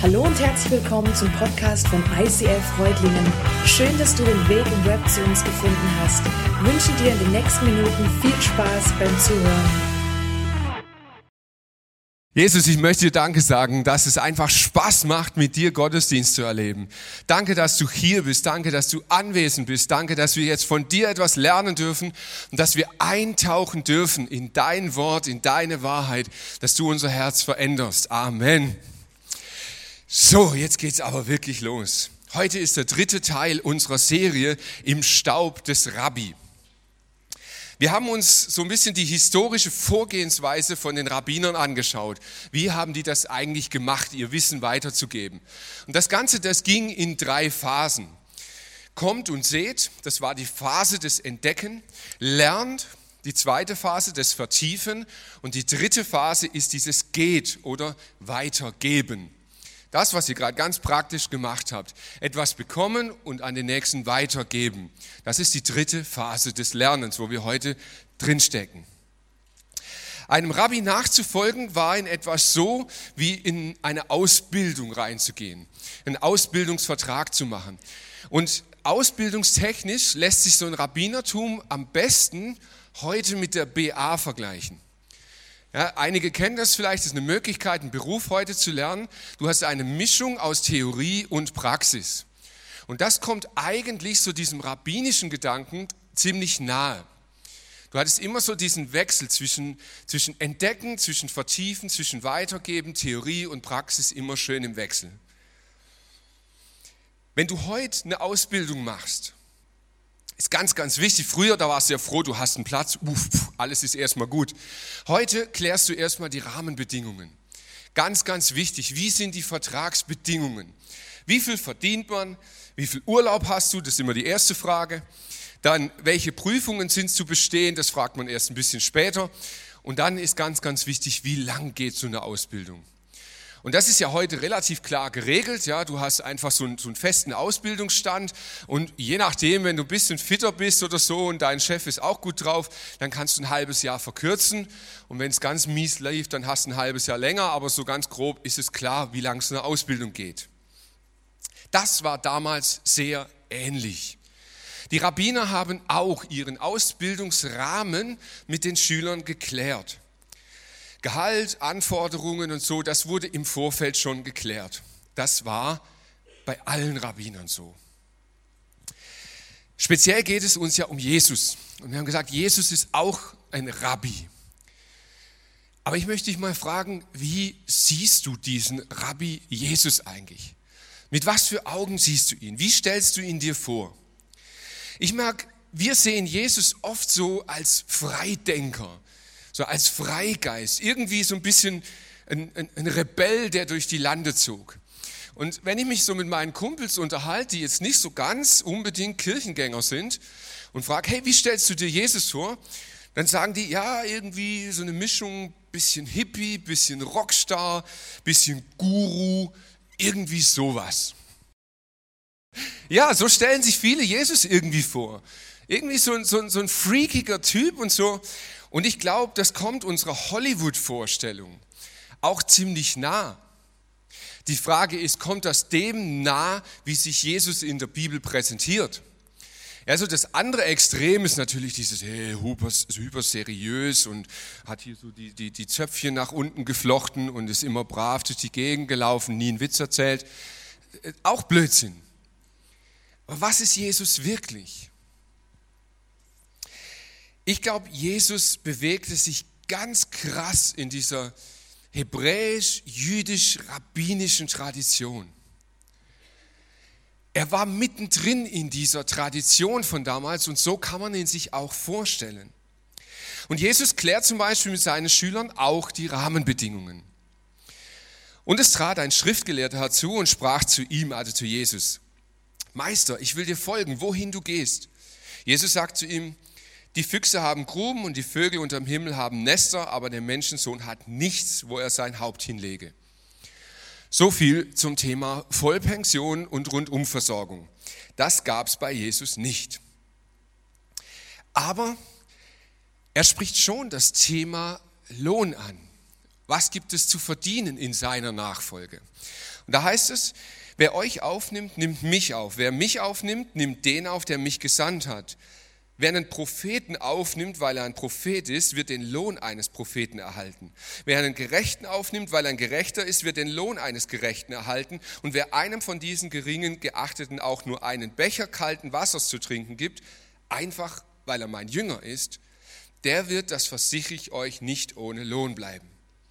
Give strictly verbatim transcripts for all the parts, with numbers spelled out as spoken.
Hallo und herzlich willkommen zum Podcast von I C F Reutlingen. Schön, dass du den Weg im Web zu uns gefunden hast. Ich wünsche dir in den nächsten Minuten viel Spaß beim Zuhören. Jesus, ich möchte dir Danke sagen, dass es einfach Spaß macht, mit dir Gottesdienst zu erleben. Danke, dass du hier bist. Danke, dass du anwesend bist. Danke, dass wir jetzt von dir etwas lernen dürfen und dass wir eintauchen dürfen in dein Wort, in deine Wahrheit, dass du unser Herz veränderst. Amen. So, jetzt geht's aber wirklich los. Heute ist der dritte Teil unserer Serie im Staub des Rabbi. Wir haben uns so ein bisschen die historische Vorgehensweise von den Rabbinern angeschaut. Wie haben die das eigentlich gemacht, ihr Wissen weiterzugeben? Und das Ganze, das ging in drei Phasen. Kommt und seht, das war die Phase des Entdecken. Lernt, die zweite Phase des Vertiefen. Und die dritte Phase ist dieses Geht oder Weitergeben. Das, was ihr gerade ganz praktisch gemacht habt. Etwas bekommen und an den Nächsten weitergeben. Das ist die dritte Phase des Lernens, wo wir heute drinstecken. Einem Rabbi nachzufolgen war in etwas so, wie in eine Ausbildung reinzugehen. Einen Ausbildungsvertrag zu machen. Und ausbildungstechnisch lässt sich so ein Rabbinertum am besten heute mit der B A vergleichen. Ja, einige kennen das vielleicht, das ist eine Möglichkeit, einen Beruf heute zu lernen. Du hast eine Mischung aus Theorie und Praxis. Und das kommt eigentlich so diesem rabbinischen Gedanken ziemlich nahe. Du hattest immer so diesen Wechsel zwischen, zwischen Entdecken, zwischen Vertiefen, zwischen Weitergeben, Theorie und Praxis immer schön im Wechsel. Wenn du heute eine Ausbildung machst, ist ganz, ganz wichtig. Früher, da warst du ja froh, du hast einen Platz, uff, alles ist erstmal gut. Heute klärst du erstmal die Rahmenbedingungen. Ganz, ganz wichtig, wie sind die Vertragsbedingungen? Wie viel verdient man? Wie viel Urlaub hast du? Das ist immer die erste Frage. Dann, welche Prüfungen sind zu bestehen? Das fragt man erst ein bisschen später. Und dann ist ganz, ganz wichtig, wie lang geht so eine Ausbildung? Und das ist ja heute relativ klar geregelt, ja, du hast einfach so einen, so einen festen Ausbildungsstand und je nachdem, wenn du ein bisschen fitter bist oder so und dein Chef ist auch gut drauf, dann kannst du ein halbes Jahr verkürzen und wenn es ganz mies lief, dann hast du ein halbes Jahr länger, aber so ganz grob ist es klar, wie lang so eine Ausbildung geht. Das war damals sehr ähnlich. Die Rabbiner haben auch ihren Ausbildungsrahmen mit den Schülern geklärt. Gehalt, Anforderungen und so, das wurde im Vorfeld schon geklärt. Das war bei allen Rabbinern so. Speziell geht es uns ja um Jesus. Und wir haben gesagt, Jesus ist auch ein Rabbi. Aber ich möchte dich mal fragen, wie siehst du diesen Rabbi Jesus eigentlich? Mit was für Augen siehst du ihn? Wie stellst du ihn dir vor? Ich merke, wir sehen Jesus oft so als Freidenker. So als Freigeist, irgendwie so ein bisschen ein, ein, ein Rebell, der durch die Lande zog. Und wenn ich mich so mit meinen Kumpels unterhalte, die jetzt nicht so ganz unbedingt Kirchengänger sind und frage, hey, wie stellst du dir Jesus vor? Dann sagen die, ja, irgendwie so eine Mischung, bisschen Hippie, bisschen Rockstar, bisschen Guru, irgendwie sowas. Ja, so stellen sich viele Jesus irgendwie vor. Irgendwie so ein, so ein, so ein freakiger Typ und so. Und ich glaube, das kommt unserer Hollywood-Vorstellung auch ziemlich nah. Die Frage ist, kommt das dem nah, wie sich Jesus in der Bibel präsentiert? Also das andere Extrem ist natürlich dieses hey, hyper, hyper seriös und hat hier so die, die, die Zöpfchen nach unten geflochten und ist immer brav durch die Gegend gelaufen, nie einen Witz erzählt. Auch Blödsinn. Aber was ist Jesus wirklich? Ich glaube, Jesus bewegte sich ganz krass in dieser hebräisch-jüdisch-rabbinischen Tradition. Er war mittendrin in dieser Tradition von damals und so kann man ihn sich auch vorstellen. Und Jesus klärt zum Beispiel mit seinen Schülern auch die Rahmenbedingungen. Und es trat ein Schriftgelehrter herzu und sprach zu ihm, also zu Jesus, Meister, ich will dir folgen, wohin du gehst. Jesus sagt zu ihm, die Füchse haben Gruben und die Vögel unterm Himmel haben Nester, aber der Menschensohn hat nichts, wo er sein Haupt hinlege. So viel zum Thema Vollpension und Rundumversorgung. Das gab es bei Jesus nicht. Aber er spricht schon das Thema Lohn an Was gibt es zu verdienen in seiner Nachfolge? Und da heißt es, wer euch aufnimmt, nimmt mich auf. Wer mich aufnimmt, nimmt den auf, der mich gesandt hat. Wer einen Propheten aufnimmt, weil er ein Prophet ist, wird den Lohn eines Propheten erhalten. Wer einen Gerechten aufnimmt, weil er ein Gerechter ist, wird den Lohn eines Gerechten erhalten. Und wer einem von diesen geringen Geachteten auch nur einen Becher kalten Wassers zu trinken gibt, einfach weil er mein Jünger ist, der wird, das versichere ich euch, nicht ohne Lohn bleiben.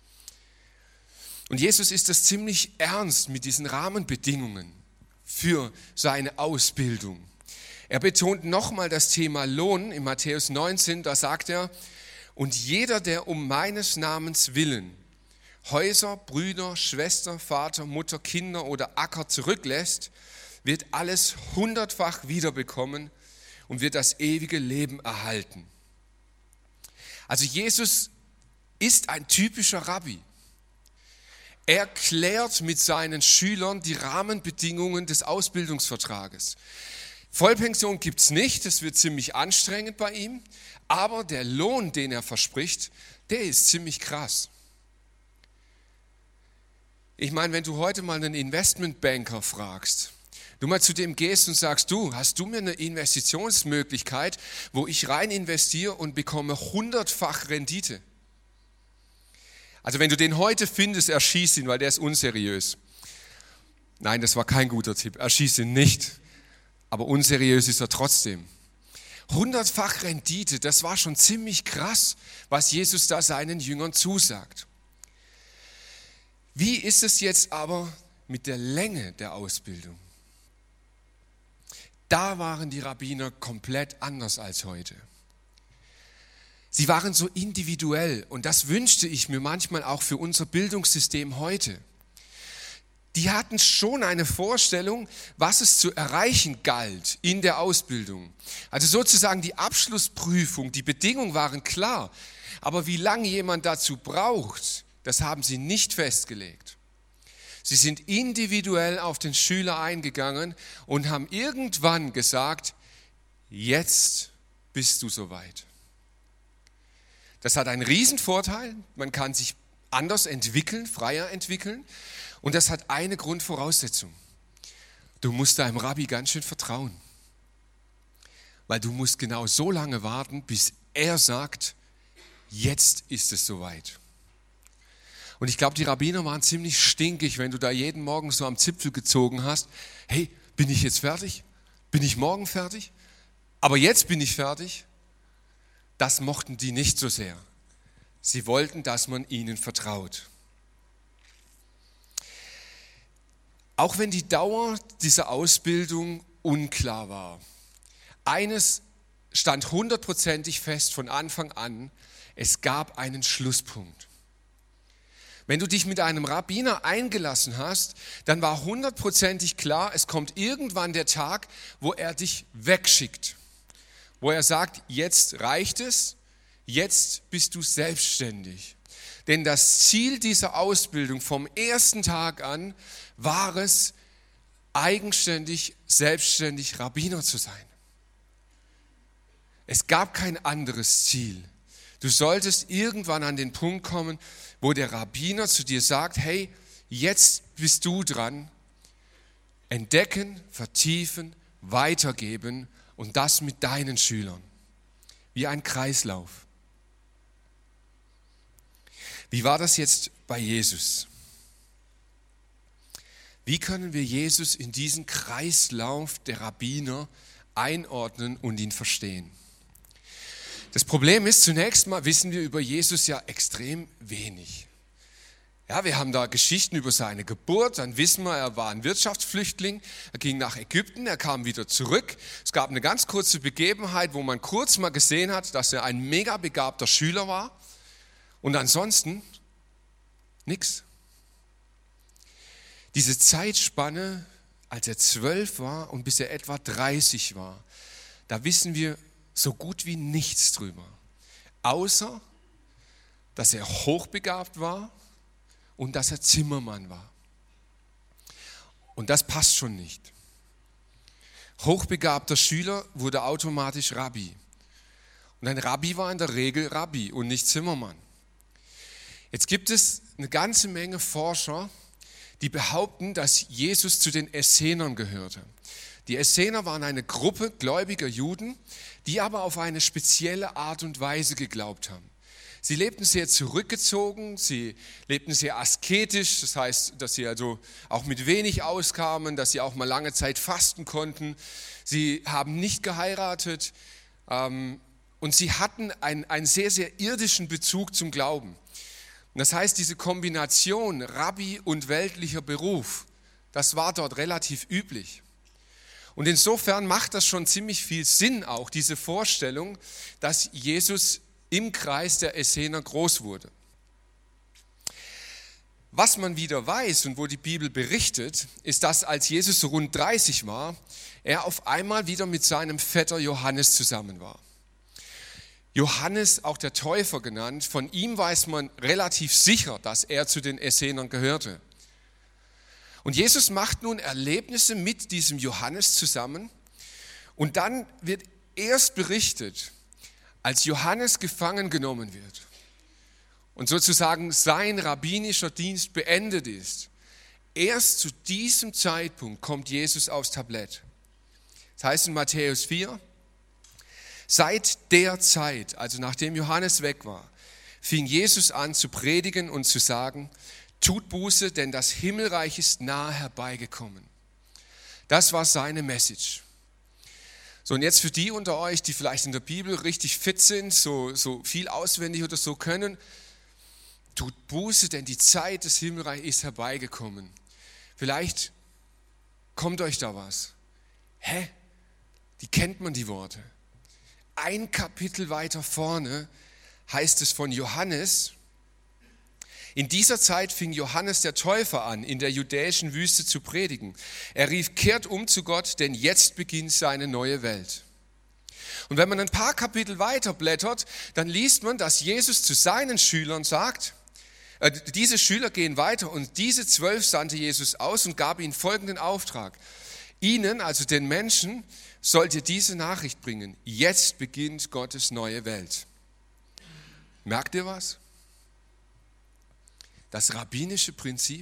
Und Jesus ist das ziemlich ernst mit diesen Rahmenbedingungen für seine Ausbildung. Er betont nochmal das Thema Lohn in Matthäus neunzehn, da sagt er, und jeder, der um meines Namens willen Häuser, Brüder, Schwester, Vater, Mutter, Kinder oder Acker zurücklässt, wird alles hundertfach wiederbekommen und wird das ewige Leben erhalten. Also Jesus ist ein typischer Rabbi. Er klärt mit seinen Schülern die Rahmenbedingungen des Ausbildungsvertrages. Vollpension gibt es nicht, das wird ziemlich anstrengend bei ihm, aber der Lohn, den er verspricht, der ist ziemlich krass. Ich meine, wenn du heute mal einen Investmentbanker fragst, du mal zu dem gehst und sagst, du, hast du mir eine Investitionsmöglichkeit, wo ich rein investiere und bekomme hundertfach Rendite? Also wenn du den heute findest, erschieß ihn, weil der ist unseriös. Nein, das war kein guter Tipp, erschieß ihn nicht. Aber unseriös ist er trotzdem. Hundertfach Rendite, das war schon ziemlich krass, was Jesus da seinen Jüngern zusagt. Wie ist es jetzt aber mit der Länge der Ausbildung? Da waren die Rabbiner komplett anders als heute. Sie waren so individuell und das wünschte ich mir manchmal auch für unser Bildungssystem heute. Die hatten schon eine Vorstellung, was es zu erreichen galt in der Ausbildung. Also sozusagen die Abschlussprüfung, die Bedingungen waren klar. Aber wie lange jemand dazu braucht, das haben sie nicht festgelegt. Sie sind individuell auf den Schüler eingegangen und haben irgendwann gesagt, jetzt bist du soweit. Das hat einen Riesenvorteil, man kann sich anders entwickeln, freier entwickeln. Und das hat eine Grundvoraussetzung. Du musst deinem Rabbi ganz schön vertrauen. Weil du musst genau so lange warten, bis er sagt, jetzt ist es soweit. Und ich glaube, die Rabbiner waren ziemlich stinkig, wenn du da jeden Morgen so am Zipfel gezogen hast. Hey, bin ich jetzt fertig? Bin ich morgen fertig? Aber jetzt bin ich fertig. Das mochten die nicht so sehr. Sie wollten, dass man ihnen vertraut. Auch wenn die Dauer dieser Ausbildung unklar war. Eines stand hundertprozentig fest von Anfang an, es gab einen Schlusspunkt. Wenn du dich mit einem Rabbiner eingelassen hast, dann war hundertprozentig klar, es kommt irgendwann der Tag, wo er dich wegschickt. Wo er sagt, jetzt reicht es, jetzt bist du selbstständig. Denn das Ziel dieser Ausbildung vom ersten Tag an war es, eigenständig, selbstständig Rabbiner zu sein. Es gab kein anderes Ziel. Du solltest irgendwann an den Punkt kommen, wo der Rabbiner zu dir sagt, hey, jetzt bist du dran. Entdecken, vertiefen, weitergeben und das mit deinen Schülern. Wie ein Kreislauf. Wie war das jetzt bei Jesus? Wie können wir Jesus in diesen Kreislauf der Rabbiner einordnen und ihn verstehen? Das Problem ist, zunächst mal wissen wir über Jesus ja extrem wenig. Ja, wir haben da Geschichten über seine Geburt, dann wissen wir, er war ein Wirtschaftsflüchtling, er ging nach Ägypten, er kam wieder zurück. Es gab eine ganz kurze Begebenheit, wo man kurz mal gesehen hat, dass er ein mega begabter Schüler war. Und ansonsten nichts. Diese Zeitspanne, als er zwölf war und bis er etwa dreißig war, da wissen wir so gut wie nichts drüber. Außer, dass er hochbegabt war und dass er Zimmermann war. Und das passt schon nicht. Hochbegabter Schüler wurde automatisch Rabbi. Und ein Rabbi war in der Regel Rabbi und nicht Zimmermann. Jetzt gibt es eine ganze Menge Forscher, die behaupten, dass Jesus zu den Essenern gehörte. Die Essener waren eine Gruppe gläubiger Juden, die aber auf eine spezielle Art und Weise geglaubt haben. Sie lebten sehr zurückgezogen, sie lebten sehr asketisch, das heißt, dass sie also auch mit wenig auskamen, dass sie auch mal lange Zeit fasten konnten. Sie haben nicht geheiratet ähm, und sie hatten einen, einen sehr, sehr irdischen Bezug zum Glauben. Und das heißt, diese Kombination Rabbi und weltlicher Beruf, das war dort relativ üblich. Und insofern macht das schon ziemlich viel Sinn auch, diese Vorstellung, dass Jesus im Kreis der Essener groß wurde. Was man wieder weiß und wo die Bibel berichtet, ist, dass als Jesus so rund dreißig war, er auf einmal wieder mit seinem Vetter Johannes zusammen war. Johannes, auch der Täufer genannt, von ihm weiß man relativ sicher, dass er zu den Essenern gehörte. Und Jesus macht nun Erlebnisse mit diesem Johannes zusammen und dann wird erst berichtet, als Johannes gefangen genommen wird und sozusagen sein rabbinischer Dienst beendet ist, erst zu diesem Zeitpunkt kommt Jesus aufs Tablett. Das heißt in Matthäus vier, seit der Zeit, also nachdem Johannes weg war, fing Jesus an zu predigen und zu sagen, tut Buße, denn das Himmelreich ist nahe herbeigekommen. Das war seine Message. So, und jetzt für die unter euch, die vielleicht in der Bibel richtig fit sind, so, so viel auswendig oder so können, tut Buße, denn die Zeit des Himmelreichs ist herbeigekommen. Vielleicht kommt euch da was. Hä? Die kennt man die Worte. Ein Kapitel weiter vorne heißt es von Johannes, in dieser Zeit fing Johannes der Täufer an, in der judäischen Wüste zu predigen. Er rief, kehrt um zu Gott, denn jetzt beginnt seine neue Welt. Und wenn man ein paar Kapitel weiter blättert, dann liest man, dass Jesus zu seinen Schülern sagt, äh, diese Schüler gehen weiter und diese zwölf sandte Jesus aus und gab ihnen folgenden Auftrag. Ihnen, also den Menschen, sollt ihr diese Nachricht bringen. Jetzt beginnt Gottes neue Welt. Merkt ihr was? Das rabbinische Prinzip,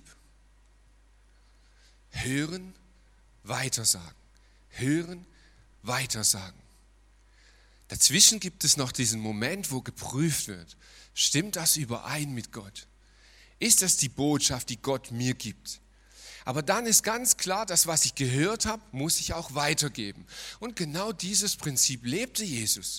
hören, weitersagen, hören, weitersagen. Dazwischen gibt es noch diesen Moment, wo geprüft wird, stimmt das überein mit Gott? Ist das die Botschaft, die Gott mir gibt? Aber dann ist ganz klar, das, was ich gehört habe, muss ich auch weitergeben. Und genau dieses Prinzip lebte Jesus.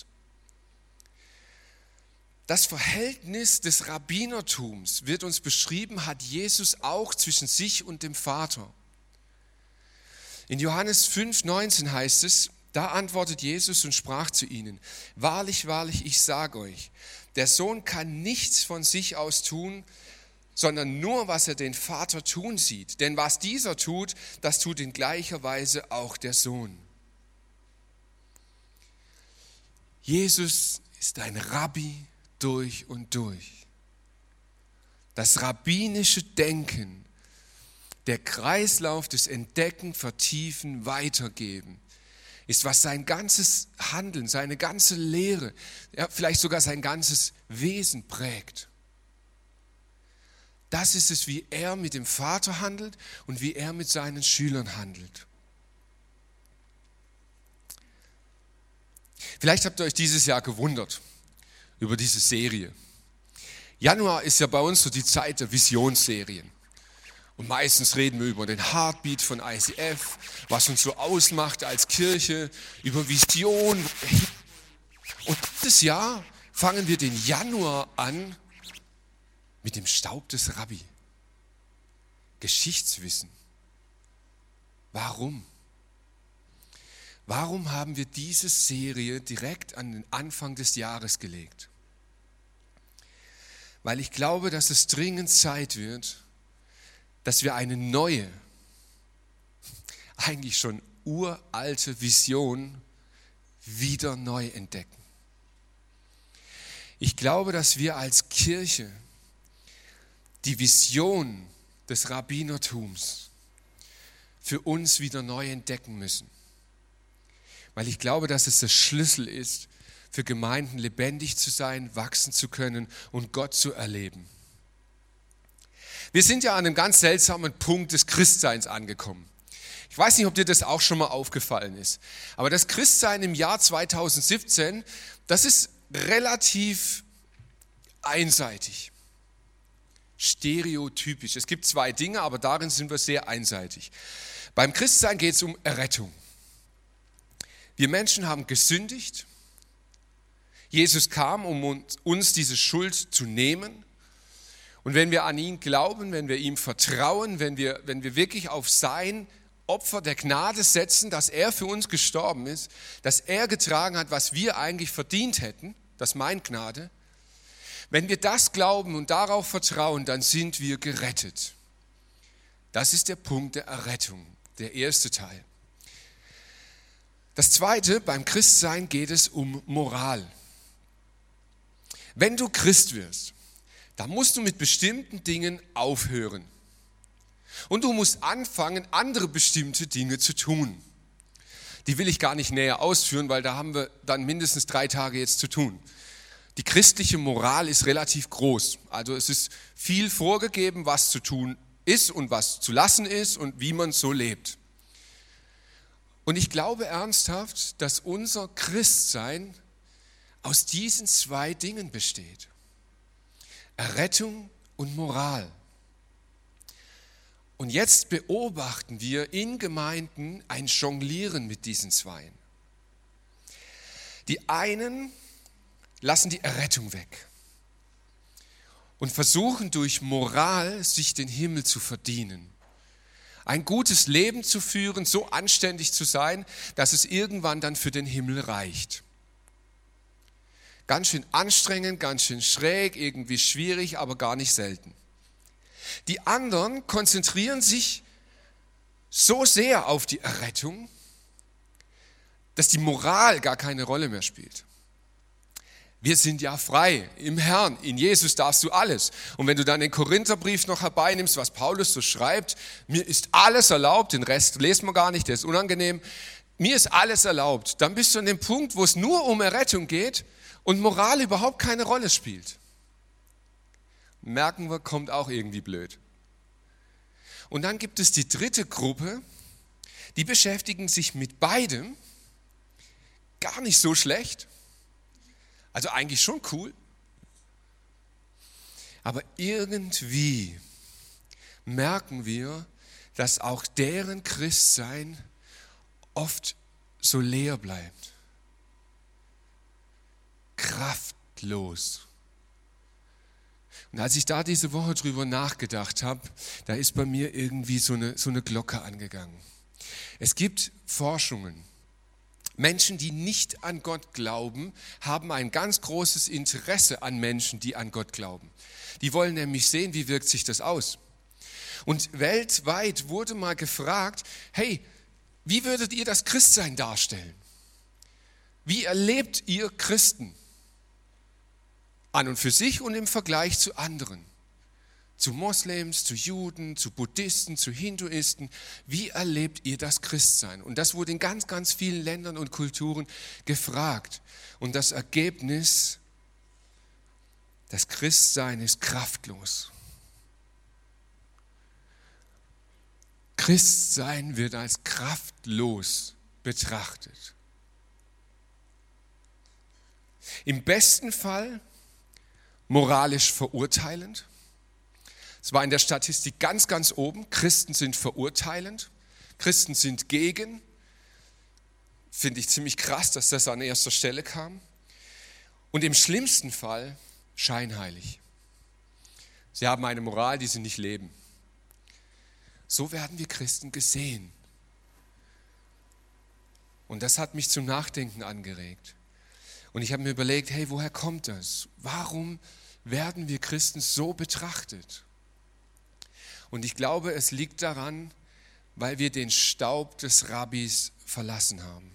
Das Verhältnis des Rabbinertums wird uns beschrieben, hat Jesus auch zwischen sich und dem Vater. In Johannes fünf neunzehn heißt es, da antwortet Jesus und sprach zu ihnen, wahrlich, wahrlich, ich sage euch, der Sohn kann nichts von sich aus tun, sondern nur, was er den Vater tun sieht. Denn was dieser tut, das tut in gleicher Weise auch der Sohn. Jesus ist ein Rabbi durch und durch. Das rabbinische Denken, der Kreislauf des Entdecken, Vertiefen, Weitergeben, ist, was sein ganzes Handeln, seine ganze Lehre, ja, vielleicht sogar sein ganzes Wesen prägt. Das ist es, wie er mit dem Vater handelt und wie er mit seinen Schülern handelt. Vielleicht habt ihr euch dieses Jahr gewundert über diese Serie. Januar ist ja bei uns so die Zeit der Visionsserien. Und meistens reden wir über den Heartbeat von I C F, was uns so ausmacht als Kirche, über Vision. Und dieses Jahr fangen wir den Januar an mit dem Staub des Rabbi. Geschichtswissen. Warum? Warum haben wir diese Serie direkt an den Anfang des Jahres gelegt? Weil ich glaube, dass es dringend Zeit wird, dass wir eine neue, eigentlich schon uralte Vision wieder neu entdecken. Ich glaube, dass wir als Kirche die Vision des Rabbinertums für uns wieder neu entdecken müssen. Weil ich glaube, dass es der Schlüssel ist, für Gemeinden lebendig zu sein, wachsen zu können und Gott zu erleben. Wir sind ja an einem ganz seltsamen Punkt des Christseins angekommen. Ich weiß nicht, ob dir das auch schon mal aufgefallen ist. Aber das Christsein im Jahr zweitausendsiebzehn, das ist relativ einseitig, stereotypisch. Es gibt zwei Dinge, aber darin sind wir sehr einseitig. Beim Christsein geht es um Errettung. Wir Menschen haben gesündigt. Jesus kam, um uns diese Schuld zu nehmen. Und wenn wir an ihn glauben, wenn wir ihm vertrauen, wenn wir, wenn wir wirklich auf sein Opfer der Gnade setzen, dass er für uns gestorben ist, dass er getragen hat, was wir eigentlich verdient hätten, das meint Gnade. Wenn wir das glauben und darauf vertrauen, dann sind wir gerettet. Das ist der Punkt der Errettung, der erste Teil. Das zweite, beim Christsein geht es um Moral. Wenn du Christ wirst, dann musst du mit bestimmten Dingen aufhören. Und du musst anfangen, andere bestimmte Dinge zu tun. Die will ich gar nicht näher ausführen, weil da haben wir dann mindestens drei Tage jetzt zu tun. Die christliche Moral ist relativ groß. Also es ist viel vorgegeben, was zu tun ist und was zu lassen ist und wie man so lebt. Und ich glaube ernsthaft, dass unser Christsein aus diesen zwei Dingen besteht. Errettung und Moral. Und jetzt beobachten wir in Gemeinden ein Jonglieren mit diesen Zweien. Die einen lassen die Errettung weg und versuchen durch Moral sich den Himmel zu verdienen. Ein gutes Leben zu führen, so anständig zu sein, dass es irgendwann dann für den Himmel reicht. Ganz schön anstrengend, ganz schön schräg, irgendwie schwierig, aber gar nicht selten. Die anderen konzentrieren sich so sehr auf die Errettung, dass die Moral gar keine Rolle mehr spielt. Wir sind ja frei im Herrn, in Jesus darfst du alles. Und wenn du dann den Korintherbrief noch herbeinimmst, was Paulus so schreibt, mir ist alles erlaubt, den Rest lesen wir gar nicht, der ist unangenehm, mir ist alles erlaubt, dann bist du an dem Punkt, wo es nur um Errettung geht und Moral überhaupt keine Rolle spielt. Merken wir, kommt auch irgendwie blöd. Und dann gibt es die dritte Gruppe, die beschäftigen sich mit beidem, gar nicht so schlecht, also eigentlich schon cool, aber irgendwie merken wir, dass auch deren Christsein oft so leer bleibt, kraftlos. Und als ich da diese Woche drüber nachgedacht habe, da ist bei mir irgendwie so eine, so eine Glocke angegangen. Es gibt Forschungen. Menschen, die nicht an Gott glauben, haben ein ganz großes Interesse an Menschen, die an Gott glauben. Die wollen nämlich sehen, wie wirkt sich das aus. Und weltweit wurde mal gefragt, hey, wie würdet ihr das Christsein darstellen? Wie erlebt ihr Christen? An und für sich und im Vergleich zu anderen. Zu Moslems, zu Juden, zu Buddhisten, zu Hinduisten. Wie erlebt ihr das Christsein? Und das wurde in ganz, ganz vielen Ländern und Kulturen gefragt. Und das Ergebnis, das Christsein ist kraftlos. Christsein wird als kraftlos betrachtet. Im besten Fall moralisch verurteilend. Es war in der Statistik ganz, ganz oben. Christen sind verurteilend. Christen sind gegen. Finde ich ziemlich krass, dass das an erster Stelle kam. Und im schlimmsten Fall scheinheilig. Sie haben eine Moral, die sie nicht leben. So werden wir Christen gesehen. Und das hat mich zum Nachdenken angeregt. Und ich habe mir überlegt, hey, woher kommt das? Warum werden wir Christen so betrachtet? Und ich glaube, es liegt daran, weil wir den Staub des Rabbis verlassen haben.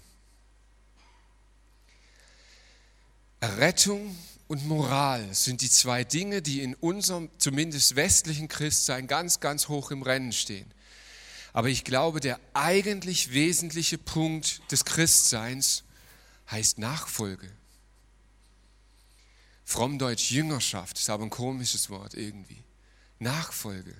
Errettung und Moral sind die zwei Dinge, die in unserem, zumindest westlichen Christsein, ganz, ganz hoch im Rennen stehen. Aber ich glaube, der eigentlich wesentliche Punkt des Christseins heißt Nachfolge. Frommdeutsch Jüngerschaft, ist aber ein komisches Wort irgendwie. Nachfolge.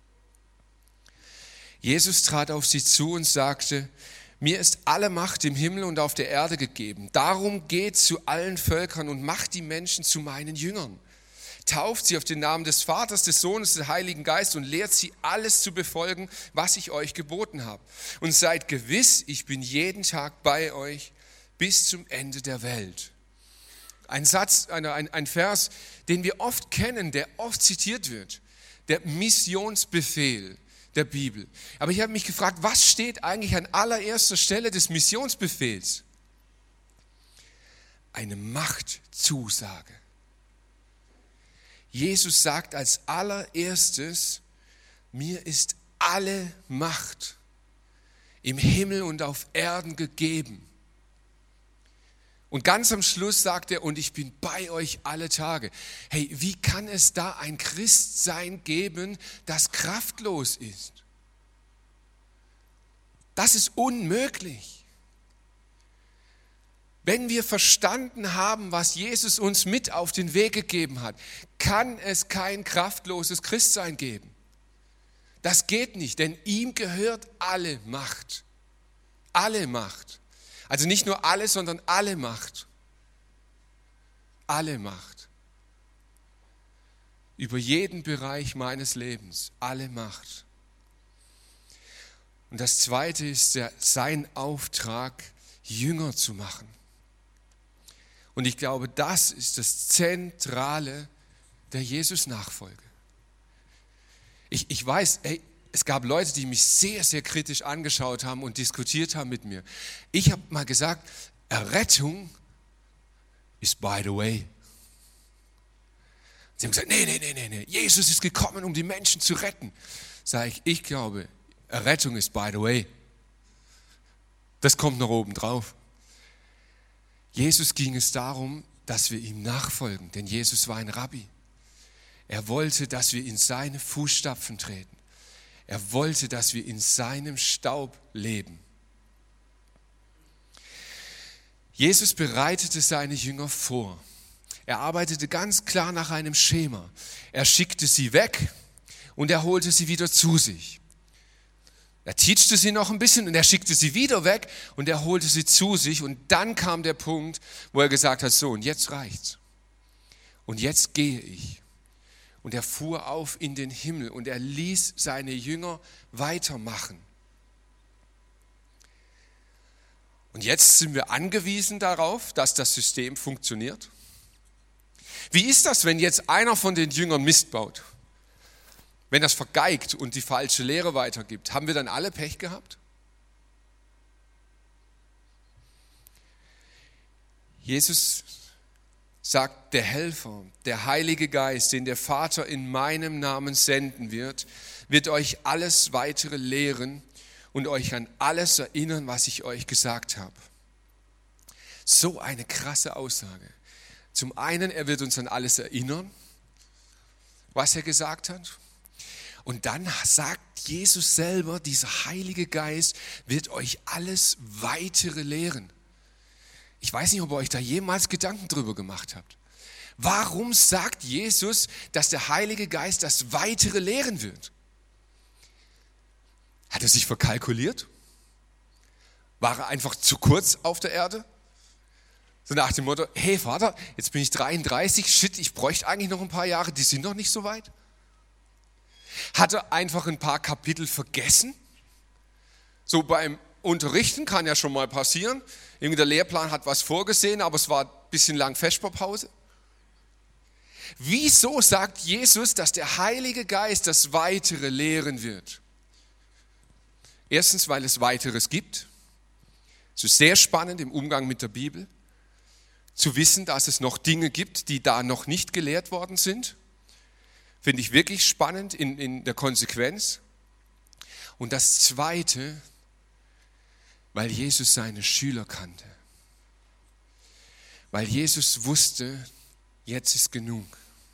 Jesus trat auf sie zu und sagte, mir ist alle Macht im Himmel und auf der Erde gegeben. Darum geht zu allen Völkern und macht die Menschen zu meinen Jüngern. Tauft sie auf den Namen des Vaters, des Sohnes, des Heiligen Geistes und lehrt sie, alles zu befolgen, was ich euch geboten habe. Und seid gewiss, ich bin jeden Tag bei euch bis zum Ende der Welt. Ein Satz, ein, ein Vers, den wir oft kennen, der oft zitiert wird. Der Missionsbefehl der Bibel. Aber ich habe mich gefragt, was steht eigentlich an allererster Stelle des Missionsbefehls? Eine Machtzusage. Jesus sagt als allererstes, mir ist alle Macht im Himmel und auf Erden gegeben. Und ganz am Schluss sagt er, und ich bin bei euch alle Tage. Hey, wie kann es da ein Christsein geben, das kraftlos ist? Das ist unmöglich. Wenn wir verstanden haben, was Jesus uns mit auf den Weg gegeben hat, kann es kein kraftloses Christsein geben. Das geht nicht, denn ihm gehört alle Macht. Alle Macht. Also nicht nur alle, sondern alle Macht. Alle Macht. Über jeden Bereich meines Lebens. Alle Macht. Und das Zweite ist der, sein Auftrag, Jünger zu machen. Und ich glaube, das ist das Zentrale der Jesus-Nachfolge. Ich, ich weiß, ey, es gab Leute, die mich sehr, sehr kritisch angeschaut haben und diskutiert haben mit mir. Ich habe mal gesagt, Errettung ist by the way. Sie haben gesagt, nee, nee, nee, nee, nee, Jesus ist gekommen, um die Menschen zu retten. Sage ich, ich glaube, Errettung ist by the way. Das kommt noch oben drauf. Jesus ging es darum, dass wir ihm nachfolgen, denn Jesus war ein Rabbi. Er wollte, dass wir in seine Fußstapfen treten. Er wollte, dass wir in seinem Staub leben. Jesus bereitete seine Jünger vor. Er arbeitete ganz klar nach einem Schema. Er schickte sie weg und er holte sie wieder zu sich. Er teachte sie noch ein bisschen und er schickte sie wieder weg und er holte sie zu sich. Und dann kam der Punkt, wo er gesagt hat, so, und jetzt reicht's. Und jetzt gehe ich. Und er fuhr auf in den Himmel und er ließ seine Jünger weitermachen. Und jetzt sind wir angewiesen darauf, dass das System funktioniert. Wie ist das, wenn jetzt einer von den Jüngern Mist baut? Wenn das vergeigt und die falsche Lehre weitergibt, haben wir dann alle Pech gehabt? Jesus sagt, der Helfer, der Heilige Geist, den der Vater in meinem Namen senden wird, wird euch alles weitere lehren und euch an alles erinnern, was ich euch gesagt habe. So eine krasse Aussage. Zum einen, er wird uns an alles erinnern, was er gesagt hat. Und dann sagt Jesus selber, dieser Heilige Geist wird euch alles weitere lehren. Ich weiß nicht, ob ihr euch da jemals Gedanken drüber gemacht habt. Warum sagt Jesus, dass der Heilige Geist das Weitere lehren wird? Hat er sich verkalkuliert? War er einfach zu kurz auf der Erde? So nach dem Motto, hey Vater, jetzt bin ich dreiunddreißig, shit, ich bräuchte eigentlich noch ein paar Jahre, die sind noch nicht so weit. Hat er einfach ein paar Kapitel vergessen? So beim Unterrichten kann ja schon mal passieren. Irgendwie der Lehrplan hat was vorgesehen, aber es war ein bisschen lang Vesperpause. Wieso sagt Jesus, dass der Heilige Geist das Weitere lehren wird? Erstens, weil es Weiteres gibt. Es ist sehr spannend im Umgang mit der Bibel, zu wissen, dass es noch Dinge gibt, die da noch nicht gelehrt worden sind. Finde ich wirklich spannend in, in der Konsequenz. Und das Zweite, weil Jesus seine Schüler kannte. Weil Jesus wusste, jetzt ist genug.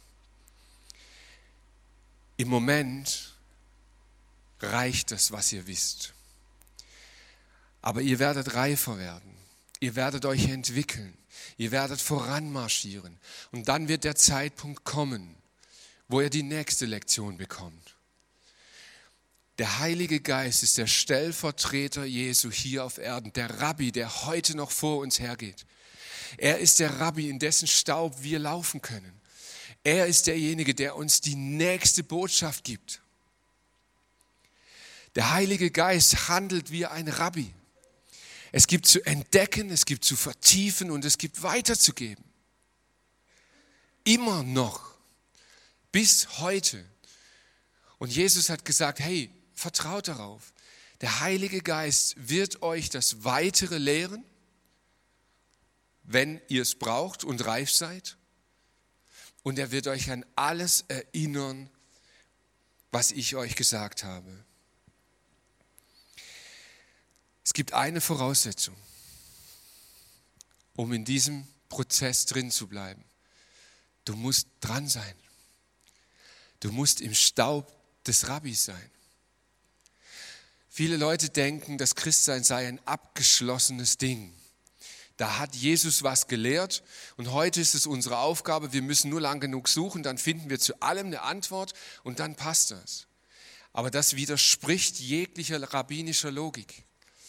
Im Moment reicht das, was ihr wisst. Aber ihr werdet reifer werden. Ihr werdet euch entwickeln. Ihr werdet voranmarschieren. Und dann wird der Zeitpunkt kommen, wo er die nächste Lektion bekommt. Der Heilige Geist ist der Stellvertreter Jesu hier auf Erden, der Rabbi, der heute noch vor uns hergeht. Er ist der Rabbi, in dessen Staub wir laufen können. Er ist derjenige, der uns die nächste Botschaft gibt. Der Heilige Geist handelt wie ein Rabbi. Es gibt zu entdecken, es gibt zu vertiefen und es gibt weiterzugeben. Immer noch, bis heute. Und Jesus hat gesagt, hey, vertraut darauf. Der Heilige Geist wird euch das Weitere lehren, wenn ihr es braucht und reif seid. Und er wird euch an alles erinnern, was ich euch gesagt habe. Es gibt eine Voraussetzung, um in diesem Prozess drin zu bleiben. Du musst dran sein. Du musst im Staub des Rabbis sein. Viele Leute denken, das Christsein sei ein abgeschlossenes Ding. Da hat Jesus was gelehrt und heute ist es unsere Aufgabe, wir müssen nur lang genug suchen, dann finden wir zu allem eine Antwort und dann passt das. Aber das widerspricht jeglicher rabbinischer Logik.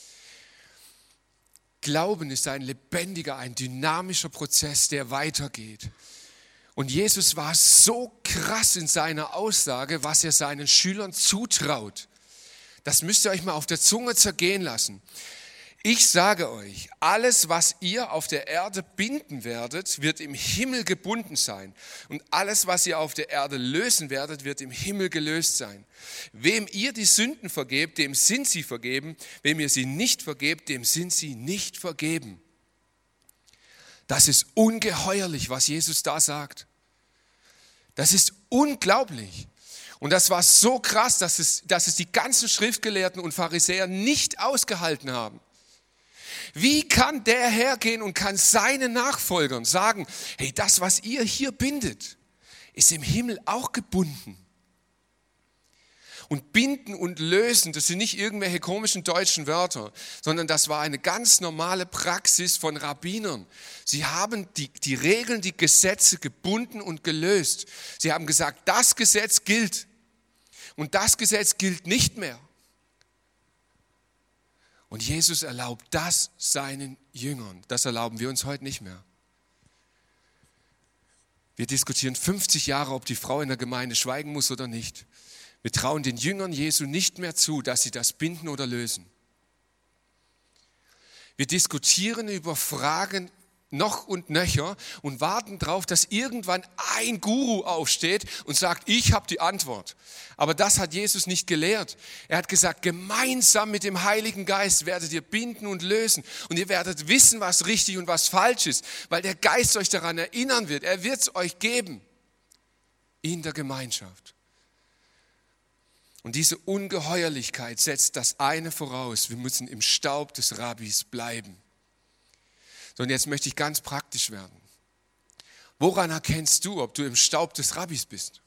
Glauben ist ein lebendiger, ein dynamischer Prozess, der weitergeht. Und Jesus war so krass in seiner Aussage, was er seinen Schülern zutraut. Das müsst ihr euch mal auf der Zunge zergehen lassen. Ich sage euch, alles, was ihr auf der Erde binden werdet, wird im Himmel gebunden sein. Und alles, was ihr auf der Erde lösen werdet, wird im Himmel gelöst sein. Wem ihr die Sünden vergebt, dem sind sie vergeben. Wem ihr sie nicht vergebt, dem sind sie nicht vergeben. Das ist ungeheuerlich, was Jesus da sagt. Das ist unglaublich. Und das war so krass, dass es, dass es die ganzen Schriftgelehrten und Pharisäer nicht ausgehalten haben. Wie kann der hergehen und kann seinen Nachfolgern sagen, hey, das, was ihr hier bindet, ist im Himmel auch gebunden. Und binden und lösen, das sind nicht irgendwelche komischen deutschen Wörter, sondern das war eine ganz normale Praxis von Rabbinern. Sie haben die, die Regeln, die Gesetze gebunden und gelöst. Sie haben gesagt, das Gesetz gilt und das Gesetz gilt nicht mehr. Und Jesus erlaubt das seinen Jüngern. Das erlauben wir uns heute nicht mehr. Wir diskutieren fünfzig Jahre, ob die Frau in der Gemeinde schweigen muss oder nicht. Wir trauen den Jüngern Jesu nicht mehr zu, dass sie das binden oder lösen. Wir diskutieren über Fragen noch und nöcher und warten darauf, dass irgendwann ein Guru aufsteht und sagt, ich habe die Antwort. Aber das hat Jesus nicht gelehrt. Er hat gesagt, gemeinsam mit dem Heiligen Geist werdet ihr binden und lösen und ihr werdet wissen, was richtig und was falsch ist, weil der Geist euch daran erinnern wird. Er wird es euch geben in der Gemeinschaft. Und diese Ungeheuerlichkeit setzt das eine voraus, wir müssen im Staub des Rabbis bleiben. So, und jetzt möchte ich ganz praktisch werden. Woran erkennst du, ob du im Staub des Rabbis bist?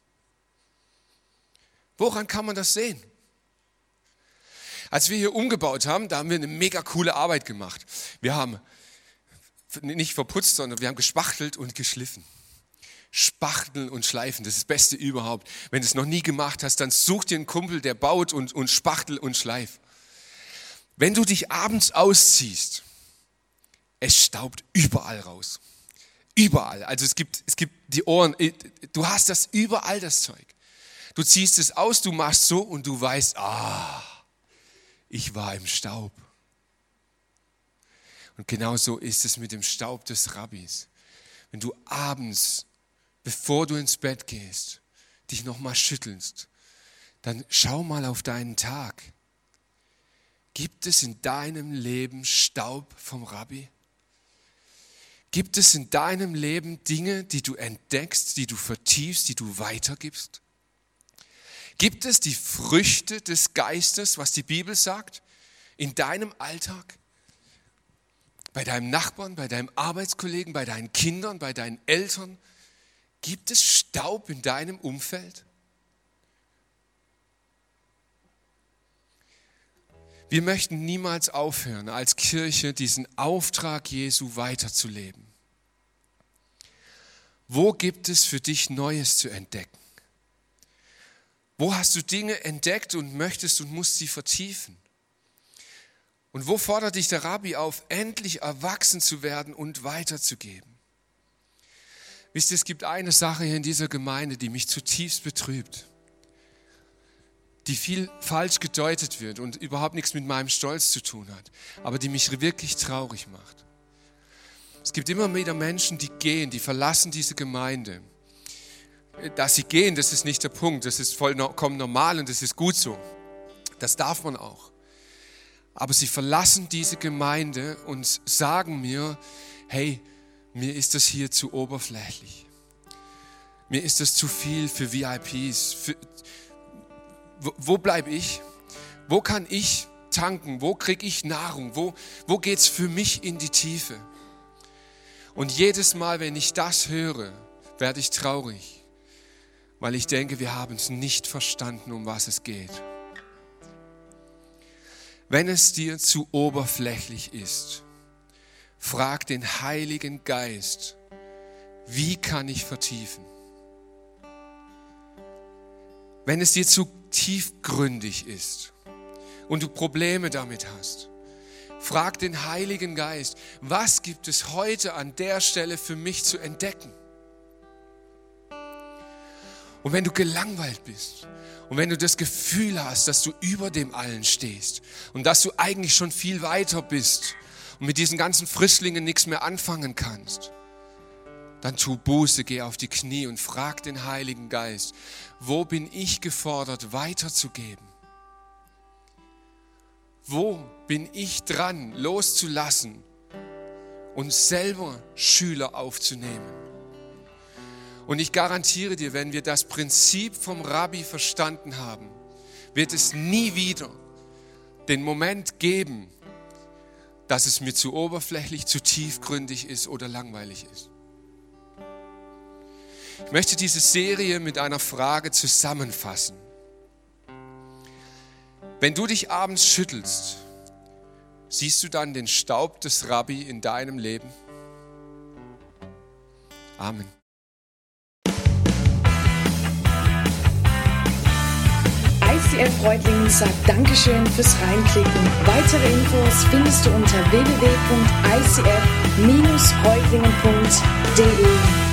Woran kann man das sehen? Als wir hier umgebaut haben, da haben wir eine mega coole Arbeit gemacht. Wir haben nicht verputzt, sondern wir haben gespachtelt und geschliffen. Spachteln und schleifen, das ist das Beste überhaupt. Wenn du es noch nie gemacht hast, dann such dir einen Kumpel, der baut und, und spachtel und schleif. Wenn du dich abends ausziehst, es staubt überall raus. Überall. Also es gibt, es gibt die Ohren, du hast das überall, das Zeug. Du ziehst es aus, du machst so und du weißt, ah, ich war im Staub. Und genau so ist es mit dem Staub des Rabbis. Wenn du abends, bevor du ins Bett gehst, dich nochmal schüttelst, dann schau mal auf deinen Tag. Gibt es in deinem Leben Staub vom Rabbi? Gibt es in deinem Leben Dinge, die du entdeckst, die du vertiefst, die du weitergibst? Gibt es die Früchte des Geistes, was die Bibel sagt, in deinem Alltag? Bei deinem Nachbarn, bei deinem Arbeitskollegen, bei deinen Kindern, bei deinen Eltern? Gibt es Staub in deinem Umfeld? Wir möchten niemals aufhören, als Kirche diesen Auftrag Jesu weiterzuleben. Wo gibt es für dich Neues zu entdecken? Wo hast du Dinge entdeckt und möchtest und musst sie vertiefen? Und wo fordert dich der Rabbi auf, endlich erwachsen zu werden und weiterzugeben? Wisst ihr, es gibt eine Sache hier in dieser Gemeinde, die mich zutiefst betrübt, die viel falsch gedeutet wird und überhaupt nichts mit meinem Stolz zu tun hat, aber die mich wirklich traurig macht. Es gibt immer wieder Menschen, die gehen, die verlassen diese Gemeinde. Dass sie gehen, das ist nicht der Punkt, das ist vollkommen normal und das ist gut so. Das darf man auch. Aber sie verlassen diese Gemeinde und sagen mir, hey, mir ist das hier zu oberflächlich. Mir ist das zu viel für V I Ps. Für, wo wo bleibe ich? Wo kann ich tanken? Wo kriege ich Nahrung? Wo, wo geht es für mich in die Tiefe? Und jedes Mal, wenn ich das höre, werde ich traurig, weil ich denke, wir haben es nicht verstanden, um was es geht. Wenn es dir zu oberflächlich ist, frag den Heiligen Geist, wie kann ich vertiefen? Wenn es dir zu tiefgründig ist und du Probleme damit hast, frag den Heiligen Geist, was gibt es heute an der Stelle für mich zu entdecken? Und wenn du gelangweilt bist und wenn du das Gefühl hast, dass du über dem Allen stehst und dass du eigentlich schon viel weiter bist und mit diesen ganzen Frischlingen nichts mehr anfangen kannst, dann tu Buße, geh auf die Knie und frag den Heiligen Geist, wo bin ich gefordert, weiterzugeben? Wo bin ich dran, loszulassen und selber Schüler aufzunehmen? Und ich garantiere dir, wenn wir das Prinzip vom Rabbi verstanden haben, wird es nie wieder den Moment geben, dass es mir zu oberflächlich, zu tiefgründig ist oder langweilig ist. Ich möchte diese Serie mit einer Frage zusammenfassen. Wenn du dich abends schüttelst, siehst du dann den Staub des Rabbi in deinem Leben? Amen. I C F Reutlingen sagt Dankeschön fürs Reinklicken. Weitere Infos findest du unter w w w punkt i c f Bindestrich reutlingen punkt d e.